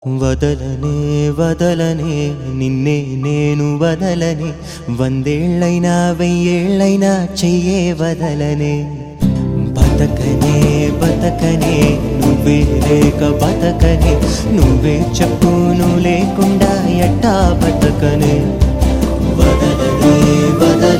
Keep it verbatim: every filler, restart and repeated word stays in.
వదలనే వదలనే నిన్నే నేను వదలనే వందేళ్ళైనా వెయ్యేళ్ళైనా చెయ్యే వదలనే బతకనే బతకనే నువ్వే లేక బతకనే నువ్వే చెప్పు నువ్వు లేకుండా ఎట్టా బతకనే వదలనే వదలనే